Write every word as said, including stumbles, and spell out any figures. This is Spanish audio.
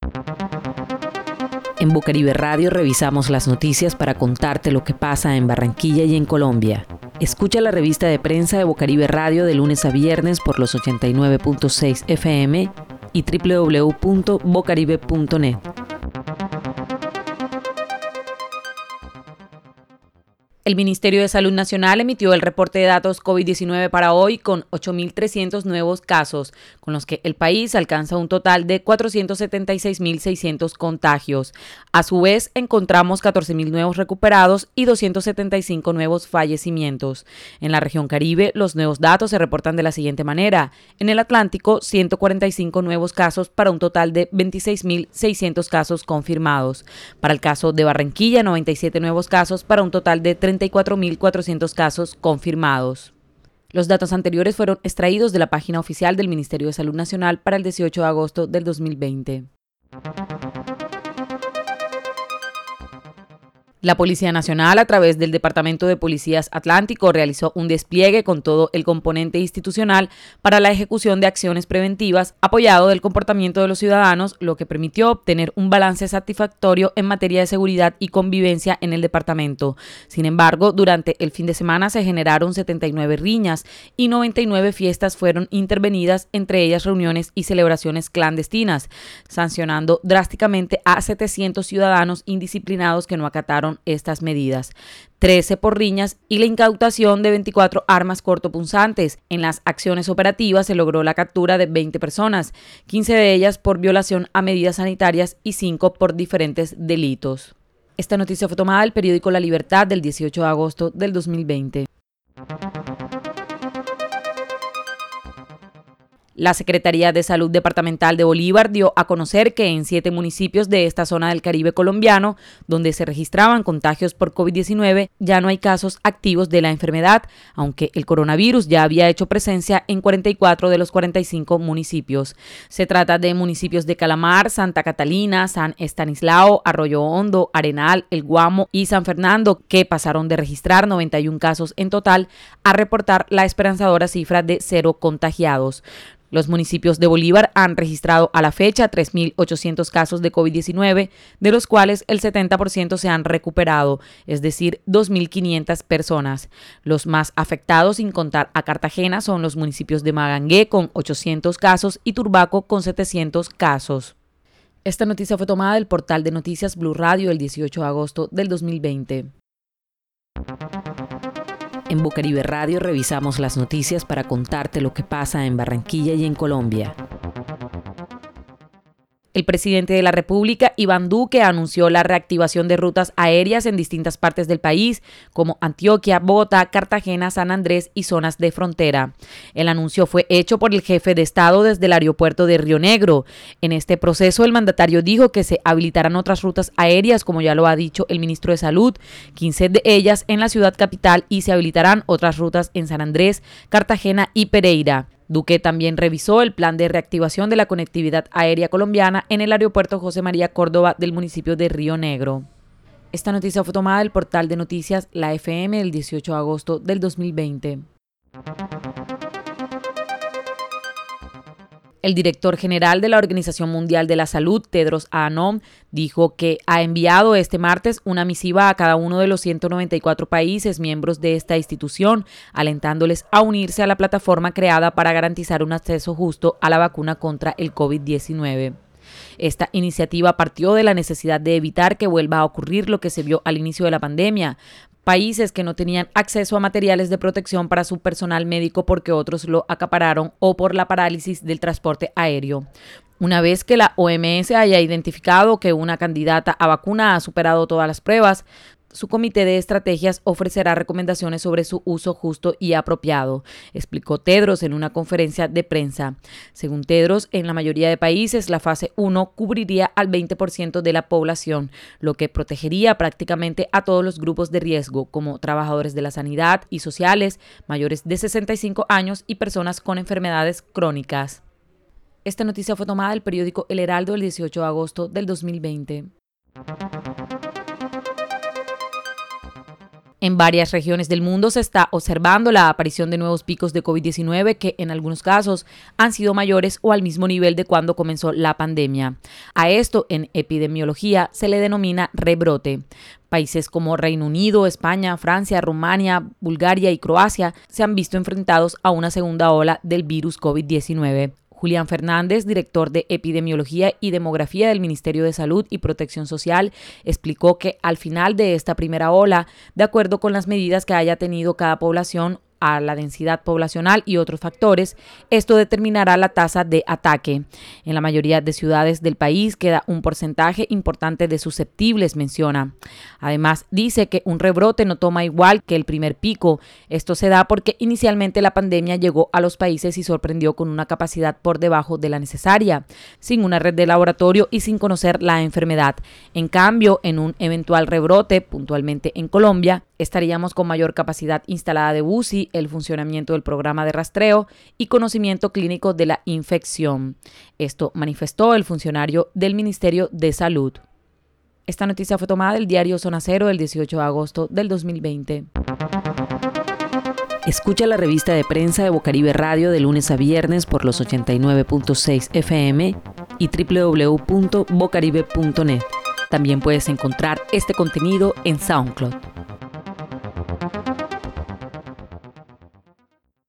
En Bocaribe Radio revisamos las noticias para contarte lo que pasa en Barranquilla y en Colombia. Escucha la revista de prensa de Bocaribe Radio de lunes a viernes por los ochenta y nueve punto seis F M y doble u doble u doble u punto bocaribe punto net. El Ministerio de Salud Nacional emitió el reporte de datos COVID diecinueve para hoy con ocho mil trescientos nuevos casos, con los que el país alcanza un total de cuatrocientos setenta y seis mil seiscientos contagios. A su vez, encontramos catorce mil nuevos recuperados y doscientos setenta y cinco nuevos fallecimientos. En la región Caribe, los nuevos datos se reportan de la siguiente manera. En el Atlántico, ciento cuarenta y cinco nuevos casos para un total de veintiséis mil seiscientos casos confirmados. Para el caso de Barranquilla, noventa y siete nuevos casos para un total de treinta y cuatro mil cuatrocientos casos confirmados. Los datos anteriores fueron extraídos de la página oficial del Ministerio de Salud Nacional para el dieciocho de agosto del dos mil veinte. La Policía Nacional, a través del Departamento de Policías Atlántico, realizó un despliegue con todo el componente institucional para la ejecución de acciones preventivas apoyado del comportamiento de los ciudadanos, lo que permitió obtener un balance satisfactorio en materia de seguridad y convivencia en el departamento. Sin embargo, durante el fin de semana se generaron setenta y nueve riñas y noventa y nueve fiestas fueron intervenidas, entre ellas reuniones y celebraciones clandestinas, sancionando drásticamente a setecientos ciudadanos indisciplinados que no acataron estas medidas, trece por riñas y la incautación de veinticuatro armas cortopunzantes. En las acciones operativas se logró la captura de veinte personas, quince de ellas por violación a medidas sanitarias y cinco por diferentes delitos. Esta noticia fue tomada del periódico La Libertad del dieciocho de agosto del dos mil veinte. La Secretaría de Salud Departamental de Bolívar dio a conocer que en siete municipios de esta zona del Caribe colombiano, donde se registraban contagios por COVID diecinueve, ya no hay casos activos de la enfermedad, aunque el coronavirus ya había hecho presencia en cuarenta y cuatro de los cuarenta y cinco municipios. Se trata de municipios de Calamar, Santa Catalina, San Estanislao, Arroyo Hondo, Arenal, El Guamo y San Fernando, que pasaron de registrar noventa y uno casos en total a reportar la esperanzadora cifra de cero contagiados. Los municipios de Bolívar han registrado a la fecha tres mil ochocientos casos de COVID diecinueve, de los cuales el setenta por ciento se han recuperado, es decir, dos mil quinientas personas. Los más afectados, sin contar a Cartagena, son los municipios de Magangué con ochocientos casos y Turbaco con setecientos casos. Esta noticia fue tomada del portal de noticias Blue Radio el dieciocho de agosto del dos mil veinte. En Bocaribe Radio revisamos las noticias para contarte lo que pasa en Barranquilla y en Colombia. El presidente de la República, Iván Duque, anunció la reactivación de rutas aéreas en distintas partes del país, como Antioquia, Bogotá, Cartagena, San Andrés y zonas de frontera. El anuncio fue hecho por el jefe de Estado desde el aeropuerto de Río Negro. En este proceso, el mandatario dijo que se habilitarán otras rutas aéreas, como ya lo ha dicho el ministro de Salud, quince de ellas en la ciudad capital, y se habilitarán otras rutas en San Andrés, Cartagena y Pereira. Duque también revisó el plan de reactivación de la conectividad aérea colombiana en el aeropuerto José María Córdoba del municipio de Río Negro. Esta noticia fue tomada del portal de noticias La F M el dieciocho de agosto del dos mil veinte. El director general de la Organización Mundial de la Salud, Tedros Adhanom, dijo que ha enviado este martes una misiva a cada uno de los ciento noventa y cuatro países miembros de esta institución, alentándoles a unirse a la plataforma creada para garantizar un acceso justo a la vacuna contra el COVID diecinueve. Esta iniciativa partió de la necesidad de evitar que vuelva a ocurrir lo que se vio al inicio de la pandemia. Países que no tenían acceso a materiales de protección para su personal médico porque otros lo acapararon o por la parálisis del transporte aéreo. Una vez que la O M S haya identificado que una candidata a vacuna ha superado todas las pruebas, su comité de estrategias ofrecerá recomendaciones sobre su uso justo y apropiado, explicó Tedros en una conferencia de prensa. Según Tedros, en la mayoría de países la fase uno cubriría al veinte por ciento de la población, lo que protegería prácticamente a todos los grupos de riesgo, como trabajadores de la sanidad y sociales, mayores de sesenta y cinco años y personas con enfermedades crónicas. Esta noticia fue tomada del periódico El Heraldo el dieciocho de agosto del dos mil veinte. En varias regiones del mundo se está observando la aparición de nuevos picos de COVID diecinueve que en algunos casos han sido mayores o al mismo nivel de cuando comenzó la pandemia. A esto en epidemiología se le denomina rebrote. Países como Reino Unido, España, Francia, Rumania, Bulgaria y Croacia se han visto enfrentados a una segunda ola del virus COVID diecinueve. Julián Fernández, director de Epidemiología y Demografía del Ministerio de Salud y Protección Social, explicó que al final de esta primera ola, de acuerdo con las medidas que haya tenido cada población, a la densidad poblacional y otros factores, esto determinará la tasa de ataque. En la mayoría de ciudades del país queda un porcentaje importante de susceptibles, menciona. Además, dice que un rebrote no toma igual que el primer pico. Esto se da porque inicialmente la pandemia llegó a los países y sorprendió con una capacidad por debajo de la necesaria, sin una red de laboratorio y sin conocer la enfermedad. En cambio, en un eventual rebrote, puntualmente en Colombia, estaríamos con mayor capacidad instalada de U C I, el funcionamiento del programa de rastreo y conocimiento clínico de la infección. Esto manifestó el funcionario del Ministerio de Salud. Esta noticia fue tomada del diario Zona Cero del dieciocho de agosto del dos mil veinte. Escucha la revista de prensa de Bocaribe Radio de lunes a viernes por los ochenta y nueve punto seis F M y doble u doble u doble u punto bocaribe punto net. También puedes encontrar este contenido en SoundCloud.